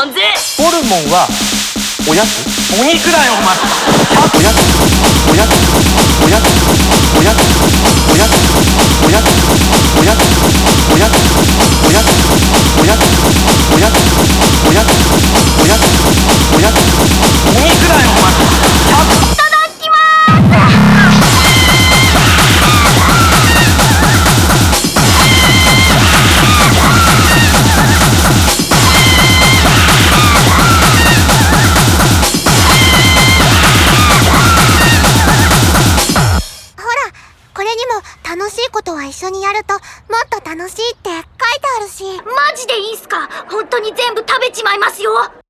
まんぜ。 ホルモンはおやつ？ お肉だよお前。 おやつおやつおやつおやつおやつおやつおやつおやつおやつおやつおやつおやつおやつおやつお肉だよお前。 いただきまーす。 これにも楽しいことは一緒にやるともっと楽しいって書いてあるし。 マジでいいっすか？本当に全部食べちまいますよ。